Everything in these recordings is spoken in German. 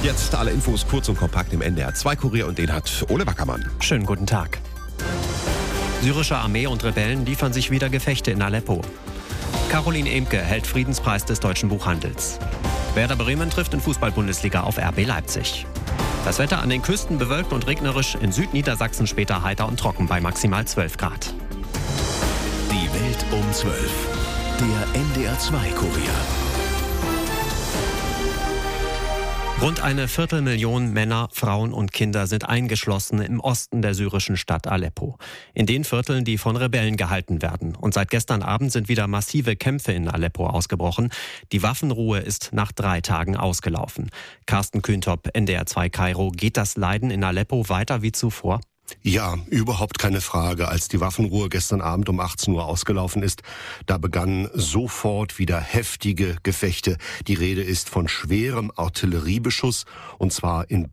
Jetzt alle Infos kurz und kompakt im NDR 2 Kurier und den hat Ole Wackermann. Schönen guten Tag. Syrische Armee und Rebellen liefern sich wieder Gefechte in Aleppo. Caroline Emke hält Friedenspreis des deutschen Buchhandels. Werder Bremen trifft in Fußball-Bundesliga auf RB Leipzig. Das Wetter an den Küsten bewölkt und regnerisch, in Südniedersachsen später heiter und trocken bei maximal 12 Grad. Die Welt um 12. Der NDR 2 Kurier. Rund 250.000 Männer, Frauen und Kinder sind eingeschlossen im Osten der syrischen Stadt Aleppo. In den Vierteln, die von Rebellen gehalten werden. Und seit gestern Abend sind wieder massive Kämpfe in Aleppo ausgebrochen. Die Waffenruhe ist nach 3 Tagen ausgelaufen. Carsten Kühntop, NDR 2 Kairo. Geht das Leiden in Aleppo weiter wie zuvor? Ja, überhaupt keine Frage. Als die Waffenruhe gestern Abend um 18 Uhr ausgelaufen ist, da begannen sofort wieder heftige Gefechte. Die Rede ist von schwerem Artilleriebeschuss, und zwar in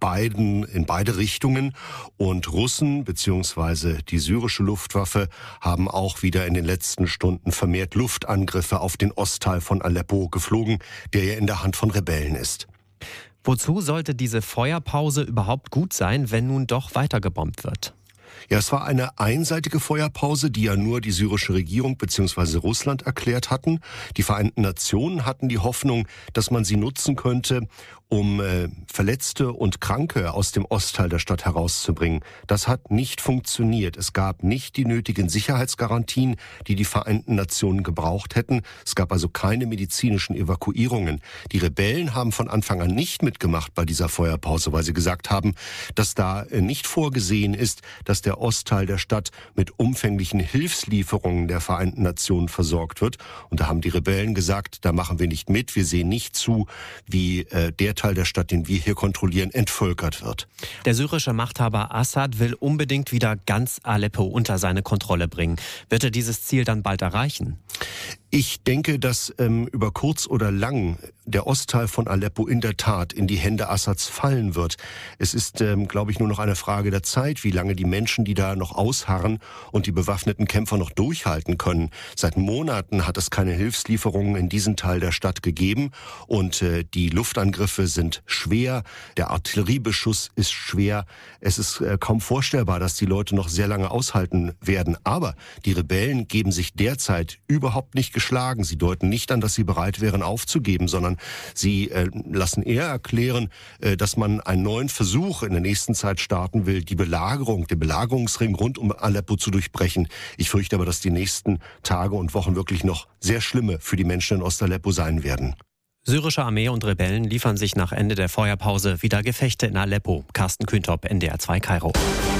beide Richtungen. Und Russen bzw. die syrische Luftwaffe haben auch wieder in den letzten Stunden vermehrt Luftangriffe auf den Ostteil von Aleppo geflogen, der ja in der Hand von Rebellen ist. Wozu sollte diese Feuerpause überhaupt gut sein, wenn nun doch weiter gebombt wird? Ja, es war eine einseitige Feuerpause, die ja nur die syrische Regierung bzw. Russland erklärt hatten. Die Vereinten Nationen hatten die Hoffnung, dass man sie nutzen könnte, um Verletzte und Kranke aus dem Ostteil der Stadt herauszubringen. Das hat nicht funktioniert. Es gab nicht die nötigen Sicherheitsgarantien, die die Vereinten Nationen gebraucht hätten. Es gab also keine medizinischen Evakuierungen. Die Rebellen haben von Anfang an nicht mitgemacht bei dieser Feuerpause, weil sie gesagt haben, dass da nicht vorgesehen ist, dass der Ostteil der Stadt mit umfänglichen Hilfslieferungen der Vereinten Nationen versorgt wird. Und da haben die Rebellen gesagt, da machen wir nicht mit. Wir sehen nicht zu, wie der Teil der Stadt, den wir hier kontrollieren, entvölkert wird. Der syrische Machthaber Assad will unbedingt wieder ganz Aleppo unter seine Kontrolle bringen. Wird er dieses Ziel dann bald erreichen? Ich denke, dass über kurz oder lang der Ostteil von Aleppo in der Tat in die Hände Assads fallen wird. Es ist, glaube ich, nur noch eine Frage der Zeit, wie lange die Menschen, die da noch ausharren und die bewaffneten Kämpfer noch durchhalten können. Seit Monaten hat es keine Hilfslieferungen in diesen Teil der Stadt gegeben und die Luftangriffe sind schwer, der Artilleriebeschuss ist schwer. Es ist kaum vorstellbar, dass die Leute noch sehr lange aushalten werden. Aber die Rebellen geben sich derzeit überhaupt nicht geschlagen. Sie deuten nicht an, dass sie bereit wären aufzugeben, sondern sie lassen eher erklären, dass man einen neuen Versuch in der nächsten Zeit starten will, die Belagerung, den Belagerungsring rund um Aleppo zu durchbrechen. Ich fürchte aber, dass die nächsten Tage und Wochen wirklich noch sehr schlimme für die Menschen in Ostaleppo sein werden. Syrische Armee und Rebellen liefern sich nach Ende der Feuerpause wieder Gefechte in Aleppo. Carsten Kühntop, NDR 2 Kairo.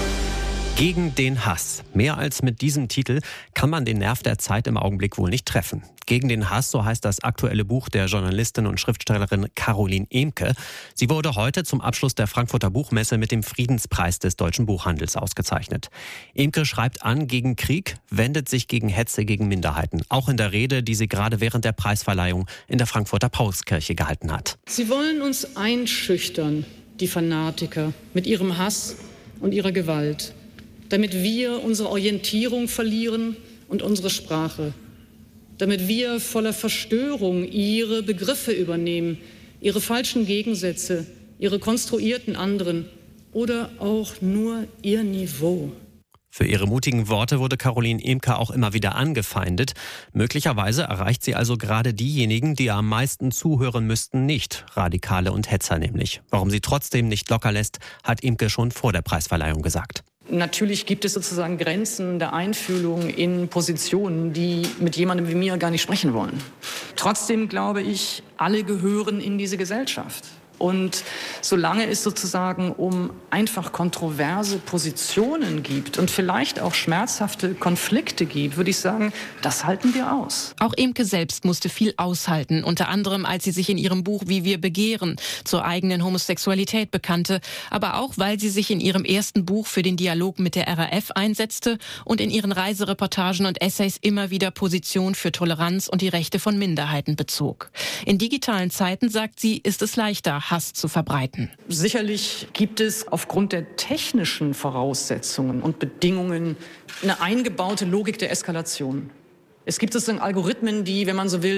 Gegen den Hass. Mehr als mit diesem Titel kann man den Nerv der Zeit im Augenblick wohl nicht treffen. Gegen den Hass, so heißt das aktuelle Buch der Journalistin und Schriftstellerin Caroline Emke. Sie wurde heute zum Abschluss der Frankfurter Buchmesse mit dem Friedenspreis des deutschen Buchhandels ausgezeichnet. Emke schreibt an gegen Krieg, wendet sich gegen Hetze gegen Minderheiten. Auch in der Rede, die sie gerade während der Preisverleihung in der Frankfurter Paulskirche gehalten hat. Sie wollen uns einschüchtern, die Fanatiker, mit ihrem Hass und ihrer Gewalt, damit wir unsere Orientierung verlieren und unsere Sprache, damit wir voller Verstörung ihre Begriffe übernehmen, ihre falschen Gegensätze, ihre konstruierten anderen oder auch nur ihr Niveau. Für ihre mutigen Worte wurde Caroline Emke auch immer wieder angefeindet. Möglicherweise erreicht sie also gerade diejenigen, die am meisten zuhören müssten, nicht. Radikale und Hetzer nämlich. Warum sie trotzdem nicht locker lässt, hat Emke schon vor der Preisverleihung gesagt. Natürlich gibt es sozusagen Grenzen der Einfühlung in Positionen, die mit jemandem wie mir gar nicht sprechen wollen. Trotzdem glaube ich, alle gehören in diese Gesellschaft. Und solange es sozusagen um einfach kontroverse Positionen gibt und vielleicht auch schmerzhafte Konflikte gibt, würde ich sagen, das halten wir aus. Auch Emke selbst musste viel aushalten, unter anderem, als sie sich in ihrem Buch Wie wir begehren zur eigenen Homosexualität bekannte, aber auch, weil sie sich in ihrem ersten Buch für den Dialog mit der RAF einsetzte und in ihren Reisereportagen und Essays immer wieder Position für Toleranz und die Rechte von Minderheiten bezog. In digitalen Zeiten, sagt sie, ist es leichter, Hass zu verbreiten. Sicherlich gibt es aufgrund der technischen Voraussetzungen und Bedingungen eine eingebaute Logik der Eskalation. Es gibt sozusagen Algorithmen, die, wenn man so will,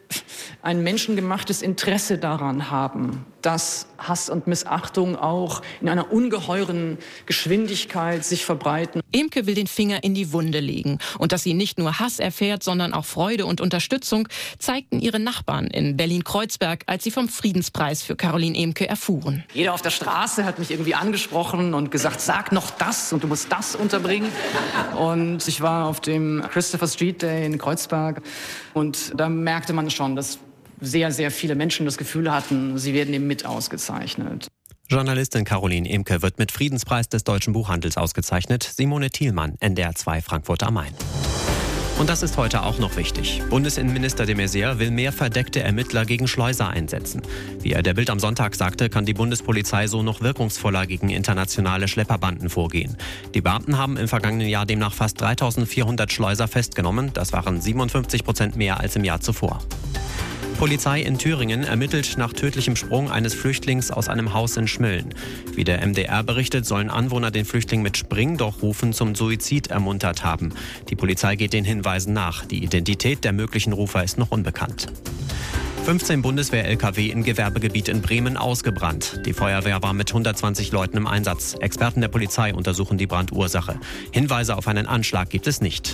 ein menschengemachtes Interesse daran haben, dass Hass und Missachtung auch in einer ungeheuren Geschwindigkeit sich verbreiten. Emke will den Finger in die Wunde legen. Und dass sie nicht nur Hass erfährt, sondern auch Freude und Unterstützung, zeigten ihre Nachbarn in Berlin-Kreuzberg, als sie vom Friedenspreis für Caroline Emke erfuhren. Jeder auf der Straße hat mich irgendwie angesprochen und gesagt, sag noch das und du musst das unterbringen. Und ich war auf dem Christopher Street Day in Kreuzberg und da merkte man schon, dass sehr, sehr viele Menschen das Gefühl hatten, sie werden eben mit ausgezeichnet. Journalistin Caroline Emke wird mit Friedenspreis des Deutschen Buchhandels ausgezeichnet. Simone Thielmann, NDR 2 Frankfurt am Main. Und das ist heute auch noch wichtig. Bundesinnenminister de Maizière will mehr verdeckte Ermittler gegen Schleuser einsetzen. Wie er der Bild am Sonntag sagte, kann die Bundespolizei so noch wirkungsvoller gegen internationale Schlepperbanden vorgehen. Die Beamten haben im vergangenen Jahr demnach fast 3.400 Schleuser festgenommen. Das waren 57% mehr als im Jahr zuvor. Polizei in Thüringen ermittelt nach tödlichem Sprung eines Flüchtlings aus einem Haus in Schmölln. Wie der MDR berichtet, sollen Anwohner den Flüchtling mit Spring-doch-Rufen zum Suizid ermuntert haben. Die Polizei geht den Hinweisen nach. Die Identität der möglichen Rufer ist noch unbekannt. 15 Bundeswehr-LKW im Gewerbegebiet in Bremen ausgebrannt. Die Feuerwehr war mit 120 Leuten im Einsatz. Experten der Polizei untersuchen die Brandursache. Hinweise auf einen Anschlag gibt es nicht.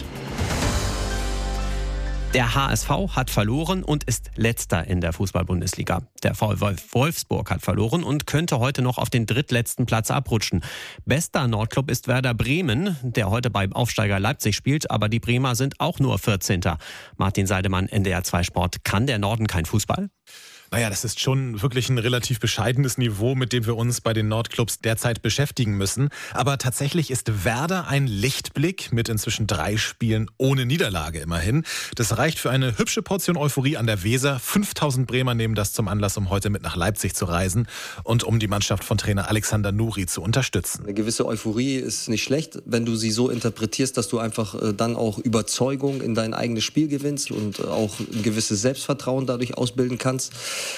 Der HSV hat verloren und ist Letzter in der Fußball-Bundesliga. Der VfL Wolfsburg hat verloren und könnte heute noch auf den drittletzten Platz abrutschen. Bester Nordclub ist Werder Bremen, der heute beim Aufsteiger Leipzig spielt, aber die Bremer sind auch nur 14. Martin Seidemann, NDR 2 Sport. Kann der Norden kein Fußball? Naja, das ist schon wirklich ein relativ bescheidenes Niveau, mit dem wir uns bei den Nordclubs derzeit beschäftigen müssen. Aber tatsächlich ist Werder ein Lichtblick mit inzwischen 3 Spielen ohne Niederlage immerhin. Das reicht für eine hübsche Portion Euphorie an der Weser. 5000 Bremer nehmen das zum Anlass, um heute mit nach Leipzig zu reisen und um die Mannschaft von Trainer Alexander Nuri zu unterstützen. Eine gewisse Euphorie ist nicht schlecht, wenn du sie so interpretierst, dass du einfach dann auch Überzeugung in dein eigenes Spiel gewinnst und auch ein gewisses Selbstvertrauen dadurch ausbilden kannst.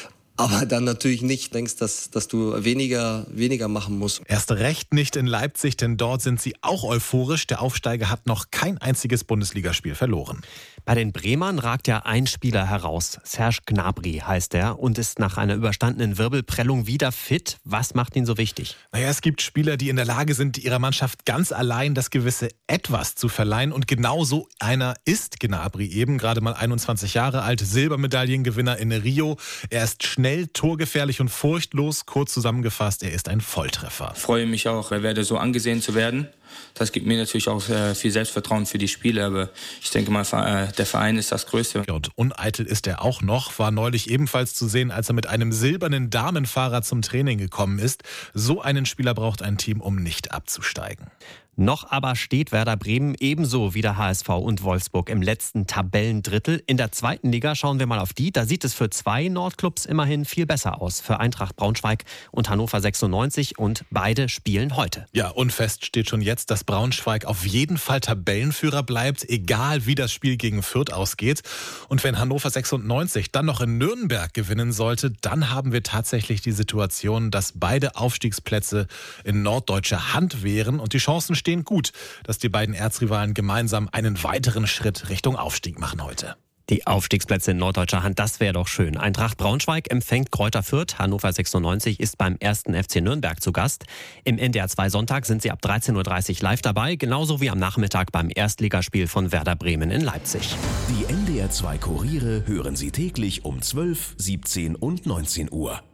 Aber dann natürlich nicht denkst, dass du weniger machen musst. Erst recht nicht in Leipzig, denn dort sind sie auch euphorisch. Der Aufsteiger hat noch kein einziges Bundesligaspiel verloren. Bei den Bremern ragt ja ein Spieler heraus. Serge Gnabry heißt er und ist nach einer überstandenen Wirbelprellung wieder fit. Was macht ihn so wichtig? Naja, es gibt Spieler, die in der Lage sind, ihrer Mannschaft ganz allein das gewisse Etwas zu verleihen. Und genau so einer ist Gnabry eben. Gerade mal 21 Jahre alt, Silbermedaillengewinner in Rio. Er ist schnell, torgefährlich und furchtlos. Kurz zusammengefasst, er ist ein Volltreffer. Ich freue mich auch, Werder so angesehen zu werden. Das gibt mir natürlich auch viel Selbstvertrauen für die Spiele, aber ich denke mal, der Verein ist das Größte. Und uneitel ist er auch noch, war neulich ebenfalls zu sehen, als er mit einem silbernen Damenfahrer zum Training gekommen ist. So einen Spieler braucht ein Team, um nicht abzusteigen. Noch aber steht Werder Bremen ebenso wie der HSV und Wolfsburg im letzten Tabellendrittel. In der zweiten Liga schauen wir mal auf die. Da sieht es für 2 Nordclubs immerhin viel besser aus. Für Eintracht Braunschweig und Hannover 96 und beide spielen heute. Ja, und fest steht schon jetzt, dass Braunschweig auf jeden Fall Tabellenführer bleibt, egal wie das Spiel gegen Fürth ausgeht. Und wenn Hannover 96 dann noch in Nürnberg gewinnen sollte, dann haben wir tatsächlich die Situation, dass beide Aufstiegsplätze in norddeutscher Hand wären und die Chancen stehen gut, dass die beiden Erzrivalen gemeinsam einen weiteren Schritt Richtung Aufstieg machen heute. Die Aufstiegsplätze in norddeutscher Hand, das wäre doch schön. Eintracht Braunschweig empfängt Greuther Fürth. Hannover 96 ist beim 1. FC Nürnberg zu Gast. Im NDR 2 Sonntag sind sie ab 13.30 Uhr live dabei, genauso wie am Nachmittag beim Erstligaspiel von Werder Bremen in Leipzig. Die NDR 2 Kuriere hören Sie täglich um 12, 17 und 19 Uhr.